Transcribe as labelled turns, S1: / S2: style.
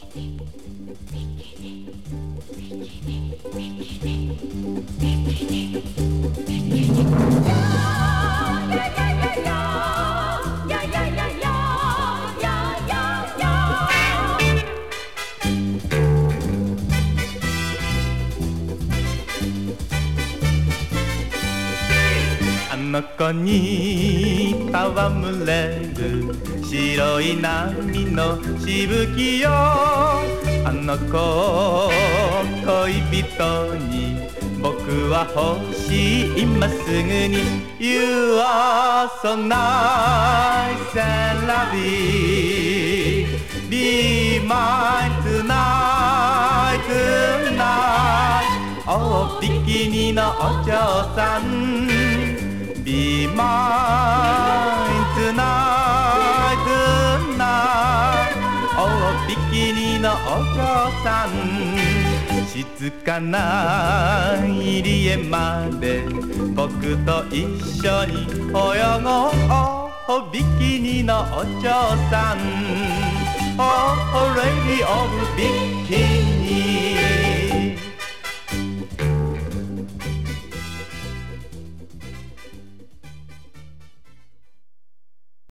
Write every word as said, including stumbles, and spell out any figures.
S1: あの子に戯れる白い波のしぶきよ、あの子恋人に僕は欲しい今すぐに You are so nice and lovely Be mine tonight tonight Oh ビキニのお嬢さん Be mine tonight tonight Oh ビキニのお嬢さん静かな入り江まで僕と一緒に泳ごうビキニのお嬢さん Oh lady of bikini